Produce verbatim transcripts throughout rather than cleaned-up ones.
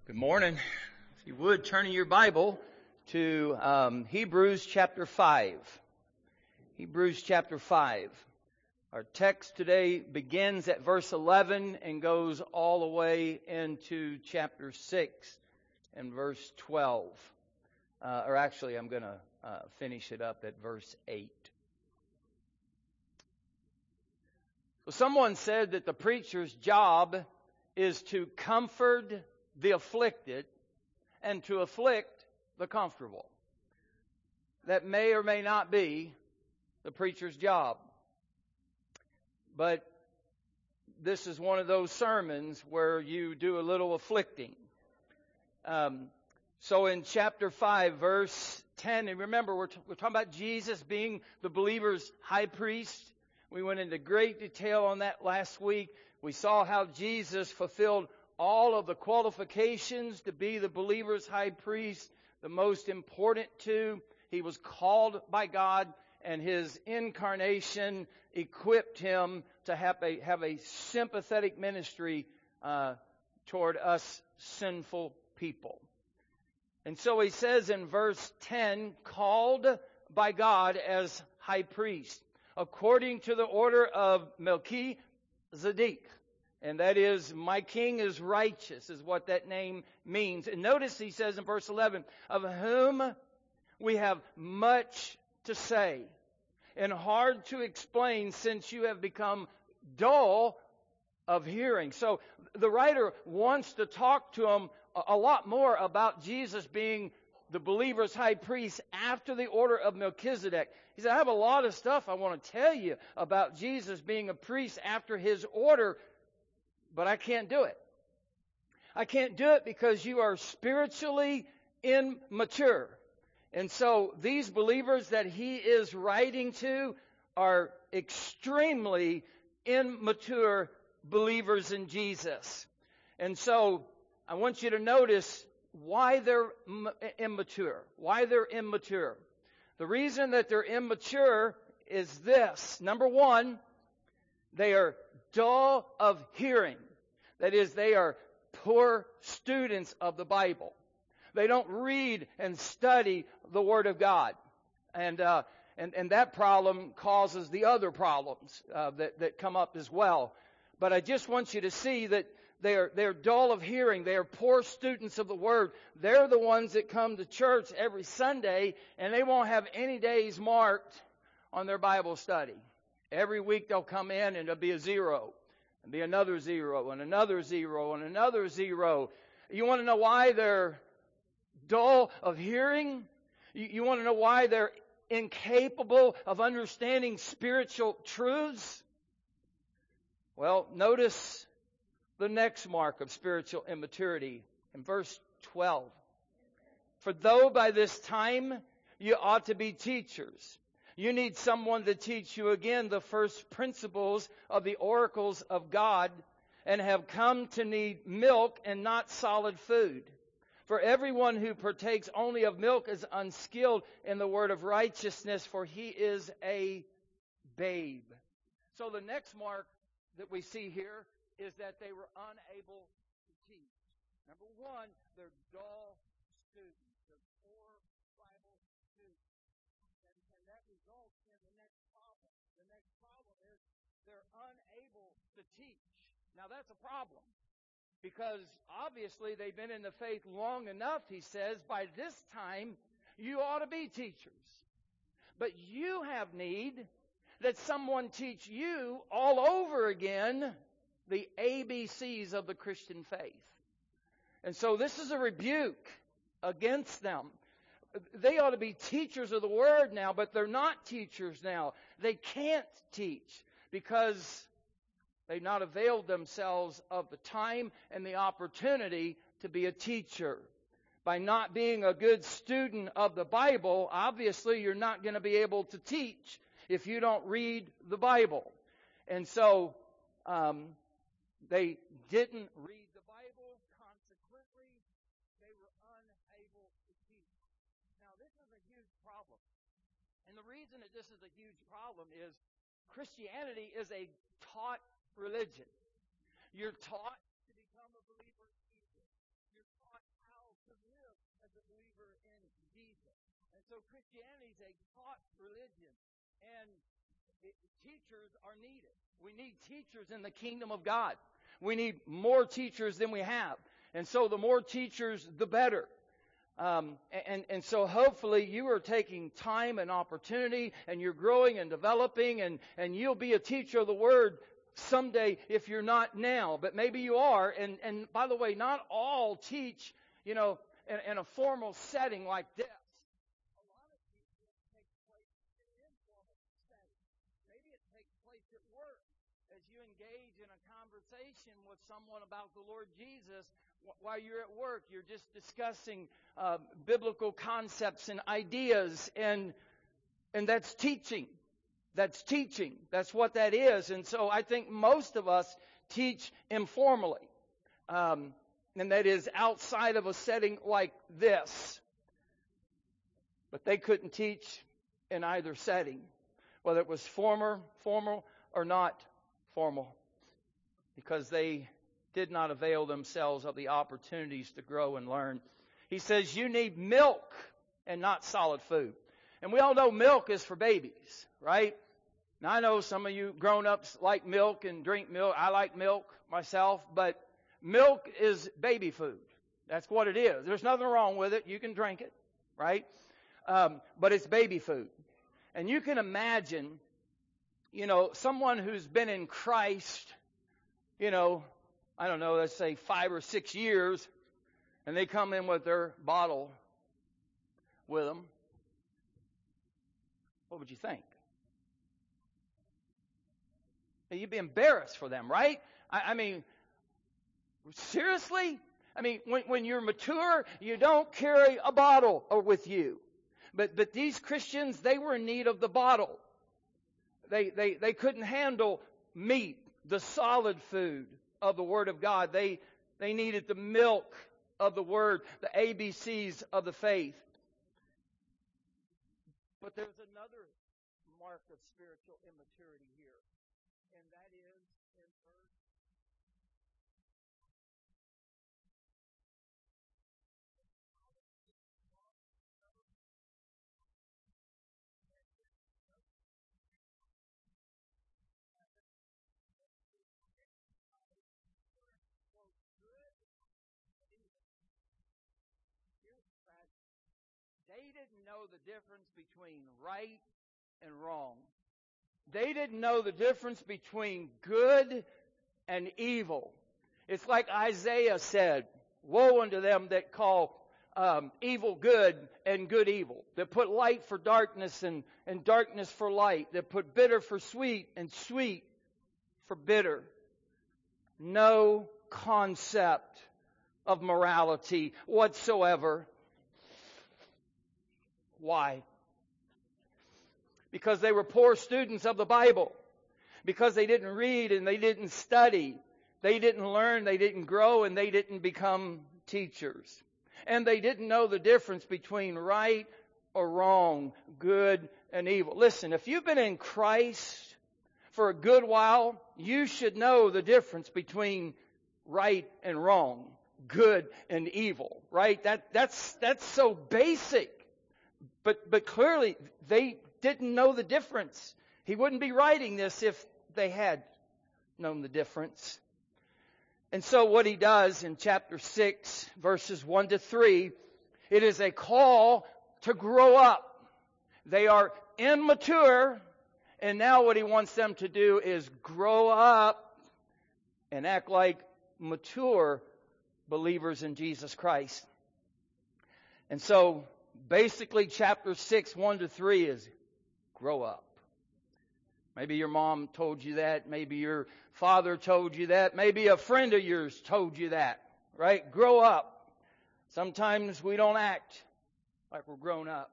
Good morning. If you would, turn in your Bible to um, Hebrews chapter five. Hebrews chapter five. Our text today begins at verse eleven and goes all the way into chapter six and verse twelve. Uh, or actually, I'm going to uh, finish it up at verse eight. So someone said that the preacher's job is to comfort the afflicted and to afflict the comfortable. That may or may not be the preacher's job. But this is one of those sermons where you do a little afflicting. Um, so in chapter five, verse ten, and remember we're, t- we're talking about Jesus being the believer's high priest. We went into great detail on that last week. We saw how Jesus fulfilled all of the qualifications to be the believer's high priest. The most important two, he was called by God, and his incarnation equipped him to have a have a sympathetic ministry uh, toward us sinful people. And so he says in verse ten, called by God as high priest, according to the order of Melchizedek. And that is, my king is righteous, is what that name means. And notice he says in verse eleven, of whom we have much to say and hard to explain, since you have become dull of hearing. So the writer wants to talk to him a lot more about Jesus being the believer's high priest after the order of Melchizedek. He said, I have a lot of stuff I want to tell you about Jesus being a priest after his order, but I can't do it. I can't do it because you are spiritually immature. And so these believers that he is writing to are extremely immature believers in Jesus. And so I want you to notice why they're immature. Why they're immature. The reason that they're immature is this. Number one, they are dull of hearing. That is, they are poor students of the Bible. They don't read and study the Word of God. And uh, and, and that problem causes the other problems uh, that, that come up as well. But I just want you to see that they are, they're dull of hearing. They are poor students of the Word. They're the ones that come to church every Sunday, and they won't have any days marked on their Bible study. Every week they'll come in and there'll be a zero. And be another zero, and another zero, and another zero. You want to know why they're dull of hearing? You, you want to know why they're incapable of understanding spiritual truths? Well, notice the next mark of spiritual immaturity in verse twelve. For though by this time you ought to be teachers, you need someone to teach you again the first principles of the oracles of God, and have come to need milk and not solid food. For everyone who partakes only of milk is unskilled in the word of righteousness, for he is a babe. So the next mark that we see here is that they were unable to teach. Number one, they're dull students. They're poor Bible students. And, and that results in the next problem. The next problem is they're unable to teach. Now that's a problem, because obviously they've been in the faith long enough, he says, by this time you ought to be teachers. But you have need that someone teach you all over again the A B Cs of the Christian faith. And so this is a rebuke against them. They ought to be teachers of the Word now, but they're not teachers now. They can't teach because they've not availed themselves of the time and the opportunity to be a teacher. By not being a good student of the Bible, obviously you're not going to be able to teach if you don't read the Bible. And so um, they didn't read the Bible. Consequently, they were unable to teach. Now, this is a huge problem. And the reason that this is a huge problem is Christianity is a taught religion. You're taught to become a believer in Jesus. You're taught so Christianity is a taught religion, and it, teachers are needed. We need teachers in the kingdom of God. We need more teachers than we have. And so the more teachers, the better. Um, and, and so hopefully you are taking time and opportunity, and you're growing and developing, and, and you'll be a teacher of the Word someday if you're not now. But maybe you are. And, and by the way, not all teach, you know, in, in a formal setting like this. A lot of teaching takes place in an informal setting. Maybe it takes place at work as you engage in a conversation with someone about the Lord Jesus. While you're at work, you're just discussing uh, biblical concepts and ideas, and and that's teaching. That's teaching. That's what that is. And so I think most of us teach informally, um, and that is outside of a setting like this. But they couldn't teach in either setting, whether it was formal, formal or not formal, because they did not avail themselves of the opportunities to grow and learn. He says you need milk and not solid food. And we all know milk is for babies, right? Now I know some of you grown-ups like milk and drink milk. I like milk myself, but milk is baby food. That's what it is. There's nothing wrong with it. You can drink it, right? Um, but it's baby food. And you can imagine, you know, someone who's been in Christ, you know, I don't know, let's say five or six years, and they come in with their bottle with them. What would you think? You'd be embarrassed for them, right? I, I mean, seriously? I mean, when, when you're mature, you don't carry a bottle with you. But but these Christians, they were in need of the bottle. They they they couldn't handle meat, the solid food of the Word of God. They they needed the milk of the Word, the A B Cs of the faith. But there's another mark of spiritual immaturity here, and that is in verse they didn't know the difference between right and wrong. They didn't know the difference between good and evil. It's like Isaiah said, woe unto them that call um, evil good and good evil, that put light for darkness and, and darkness for light, that put bitter for sweet and sweet for bitter. No concept of morality whatsoever. Why? Because they were poor students of the Bible. Because they didn't read and they didn't study. They didn't learn, they didn't grow, and they didn't become teachers. And they didn't know the difference between right or wrong, good and evil. Listen, if you've been in Christ for a good while, you should know the difference between right and wrong, good and evil, right? That that's that's so basic. But but clearly they didn't know the difference. He wouldn't be writing this if they had known the difference. And so what he does in chapter six, verses one to three, it is a call to grow up. They are immature, and now what he wants them to do is grow up and act like mature believers in Jesus Christ. And so basically chapter six, one to three is grow up. Maybe your mom told you that. Maybe your father told you that. Maybe a friend of yours told you that. Right? Grow up. Sometimes we don't act like we're grown up.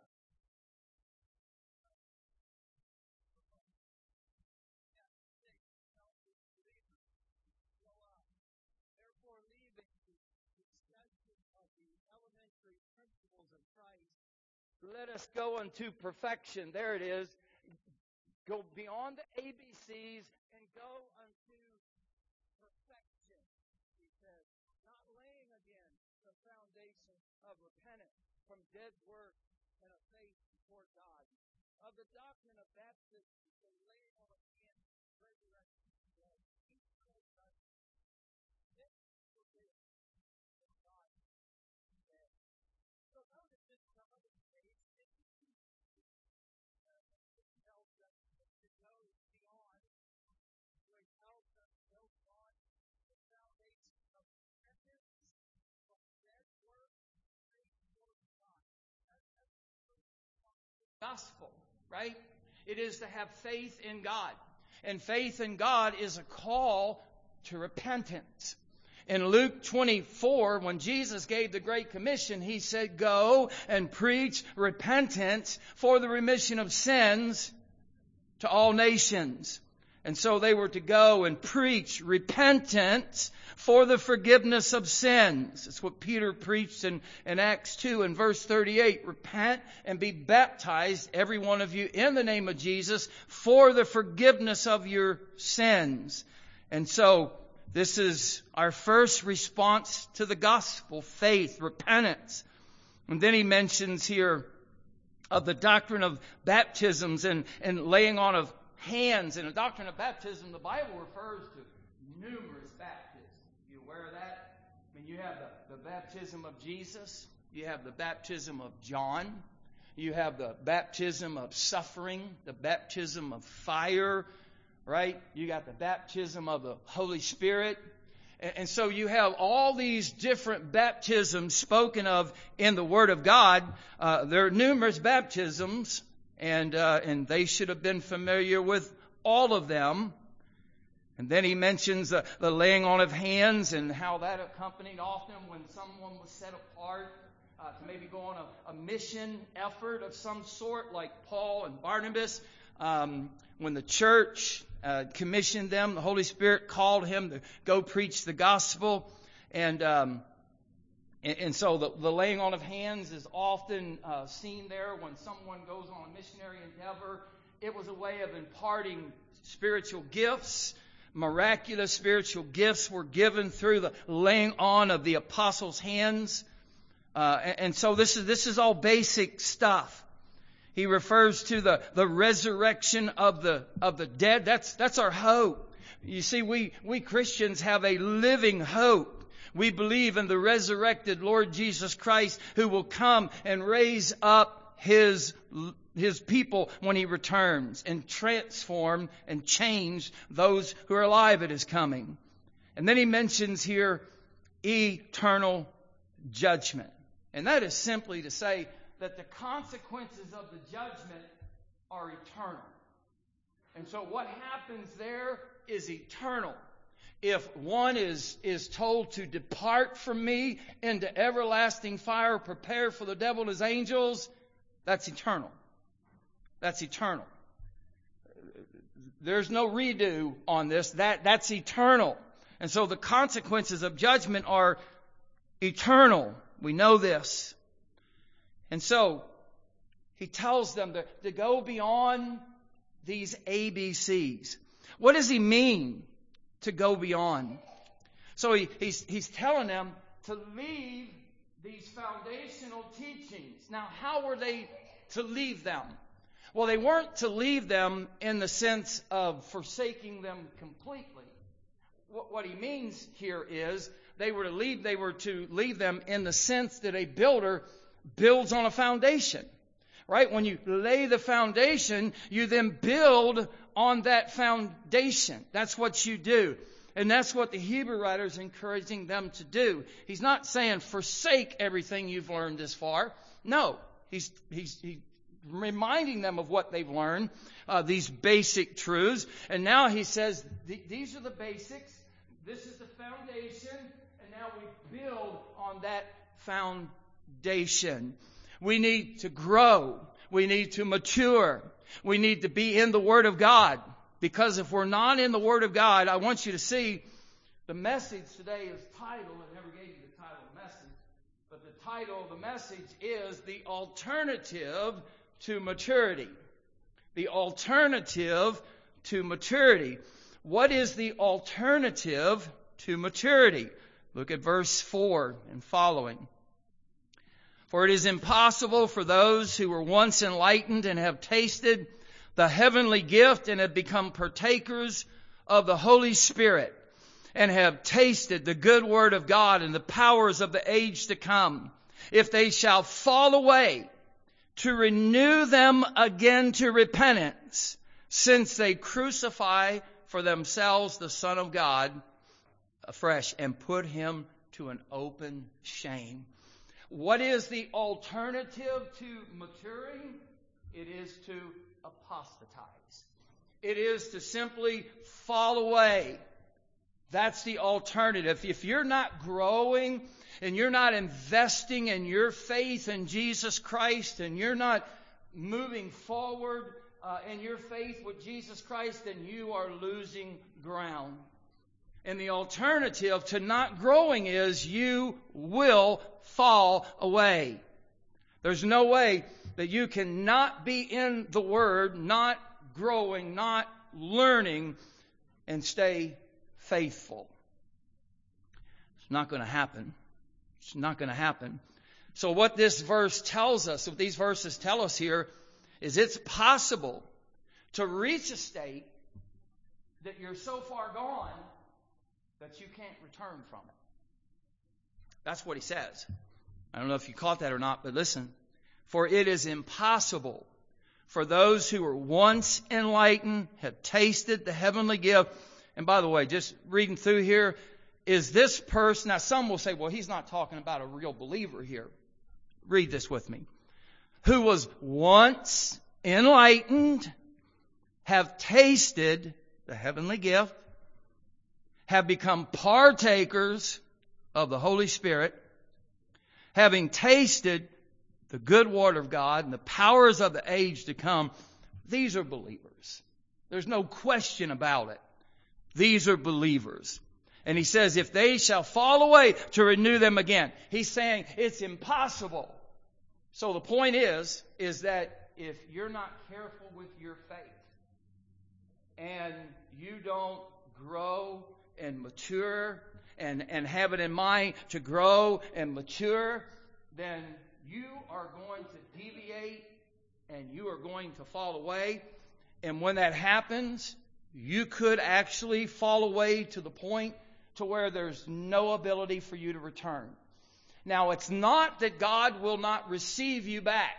Therefore, leaving the discussion of the elementary principles of Christ, let us go unto perfection. There it is. Go beyond the A B Cs and go unto perfection, he says. Not laying again the foundation of repentance from dead works and a faith toward God. Of the doctrine of baptism, the laying on of hands, resurrection of the dead, eternal judgment. This forbid from God today. So notice this some of the days that he tells us to go beyond, where he tells us to go beyond the foundation of repentance from dead work and faith toward God. That's, that's the gospel, right? It is to have faith in God. And faith in God is a call to repentance. In Luke twenty-four, when Jesus gave the Great Commission, He said, go and preach repentance for the remission of sins to all nations. And so they were to go and preach repentance for the forgiveness of sins. It's what Peter preached in, in Acts two and verse thirty-eight. Repent and be baptized, every one of you, in the name of Jesus for the forgiveness of your sins. And so this is our first response to the gospel, faith, repentance. And then he mentions here of the doctrine of baptisms and, and laying on of hands. In the doctrine of baptism, the Bible refers to numerous baptisms. You aware of that? I mean, you have the, the baptism of Jesus. You have the baptism of John. You have the baptism of suffering, the baptism of fire, right? You got the baptism of the Holy Spirit. And, and so you have all these different baptisms spoken of in the Word of God. Uh, there are numerous baptisms. And uh, and they should have been familiar with all of them. And then he mentions uh, the laying on of hands and how that accompanied often when someone was set apart uh, to maybe go on a, a mission effort of some sort, like Paul and Barnabas. Um, when the church uh, commissioned them, the Holy Spirit called him to go preach the gospel. And um And, and so the, the laying on of hands is often uh, seen there when someone goes on a missionary endeavor. It was a way of imparting spiritual gifts. Miraculous spiritual gifts were given through the laying on of the apostles' hands. Uh, and, and so this is this is all basic stuff. He refers to the, the resurrection of the of the dead. That's that's our hope. You see, we we Christians have a living hope. We believe in the resurrected Lord Jesus Christ who will come and raise up His, His people when He returns and transform and change those who are alive at His coming. And then he mentions here eternal judgment. And that is simply to say that the consequences of the judgment are eternal. And so what happens there is eternal. If one is, is told to depart from me into everlasting fire, prepared for the devil and his angels, that's eternal. That's eternal. There's no redo on this. That, that's eternal. And so the consequences of judgment are eternal. We know this. And so he tells them to, to go beyond these A B Cs. What does he mean? To go beyond. So he, he's, he's telling them to leave these foundational teachings. Now, how were they to leave them? Well, they weren't to leave them in the sense of forsaking them completely. What, what he means here is they were to leave, they were to leave them in the sense that a builder builds on a foundation. Right? When you lay the foundation, you then build on that foundation. That's what you do. And that's what the Hebrew writer is encouraging them to do. He's not saying forsake everything you've learned this far. No. He's, he's, he's reminding them of what they've learned, uh, these basic truths. And now he says, these are the basics. This is the foundation. And now we build on that foundation. We need to grow. We need to mature. We need to be in the Word of God. Because if we're not in the Word of God, I want you to see the message today is titled, I never gave you the title of the message, but the title of the message is The Alternative to Maturity. The Alternative to Maturity. What is the alternative to maturity? Look at verse four and following. For it is impossible for those who were once enlightened and have tasted the heavenly gift and have become partakers of the Holy Spirit and have tasted the good word of God and the powers of the age to come, if they shall fall away, to renew them again to repentance, since they crucify for themselves the Son of God afresh and put him to an open shame. What is the alternative to maturing? It is to apostatize. It is to simply fall away. That's the alternative. If you're not growing and you're not investing in your faith in Jesus Christ and you're not moving forward uh, in your faith with Jesus Christ, then you are losing ground. And the alternative to not growing is you will fall away. There's no way that you can not be in the Word, not growing, not learning, and stay faithful. It's not going to happen. It's not going to happen. So what this verse tells us, what these verses tell us here, is it's possible to reach a state that you're so far gone that you can't return from it. That's what he says. I don't know if you caught that or not, but listen. For it is impossible for those who were once enlightened, have tasted the heavenly gift. And by the way, just reading through here, is this person, now some will say, well, he's not talking about a real believer here. Read this with me. Who was once enlightened, have tasted the heavenly gift, have become partakers of the Holy Spirit, having tasted the good word of God and the powers of the age to come. These are believers. There's no question about it. These are believers. And he says, if they shall fall away, to renew them again. He's saying it's impossible. So the point is, is that if you're not careful with your faith and you don't grow and mature and, and have it in mind to grow and mature, then you are going to deviate and you are going to fall away. And when that happens, you could actually fall away to the point to where there's no ability for you to return. Now, it's not that God will not receive you back.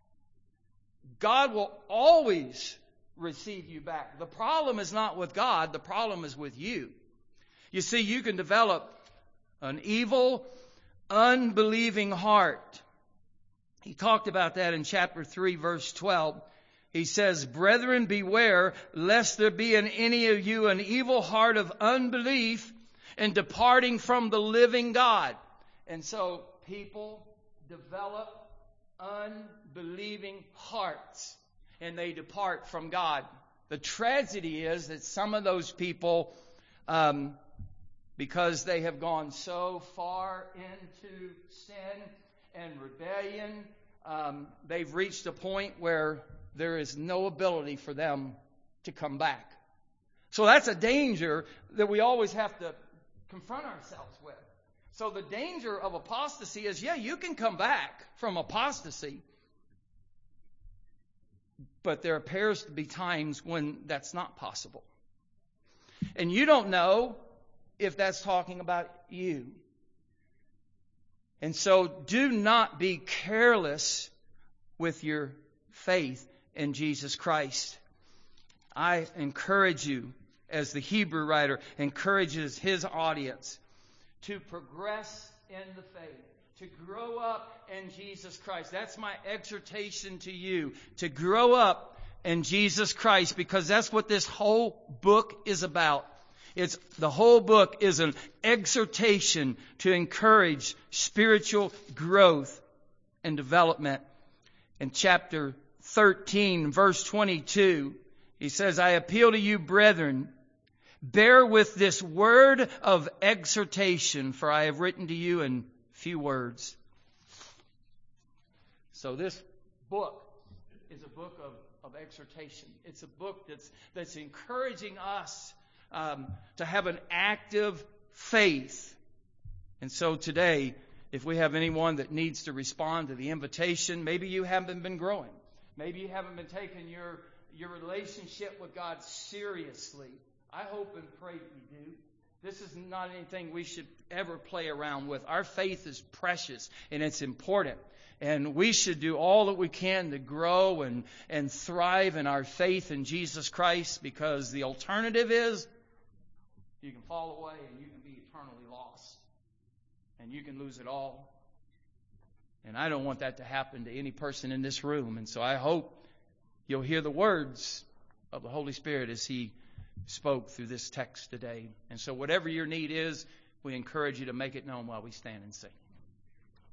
God will always receive you back. The problem is not with God. The problem is with you. You see, you can develop an evil, unbelieving heart. He talked about that in chapter three, verse twelve. He says, brethren, beware, lest there be in any of you an evil heart of unbelief and departing from the living God. And so people develop unbelieving hearts and they depart from God. The tragedy is that some of those people, um, because they have gone so far into sin and rebellion, um, they've reached a point where there is no ability for them to come back. So that's a danger that we always have to confront ourselves with. So the danger of apostasy is, yeah, you can come back from apostasy, but there appears to be times when that's not possible. And you don't know if that's talking about you. And so do not be careless with your faith in Jesus Christ. I encourage you, as the Hebrew writer encourages his audience, to progress in the faith, to grow up in Jesus Christ. That's my exhortation to you, to grow up in Jesus Christ, because that's what this whole book is about. It's the whole book is an exhortation to encourage spiritual growth and development. In chapter thirteen, verse twenty-two, he says, I appeal to you, brethren, bear with this word of exhortation, for I have written to you in few words. So this book is a book of, of exhortation. It's a book that's that's encouraging us um, to have an active faith. And so today, if we have anyone that needs to respond to the invitation, maybe you haven't been growing. Maybe you haven't been taking your, your relationship with God seriously. I hope and pray you do. This is not anything we should ever play around with. Our faith is precious and it's important. And we should do all that we can to grow and, and thrive in our faith in Jesus Christ, because the alternative is you can fall away and you can be eternally lost. And you can lose it all. And I don't want that to happen to any person in this room. And so I hope you'll hear the words of the Holy Spirit as He spoke through this text today. And so whatever your need is, we encourage you to make it known while we stand and sing.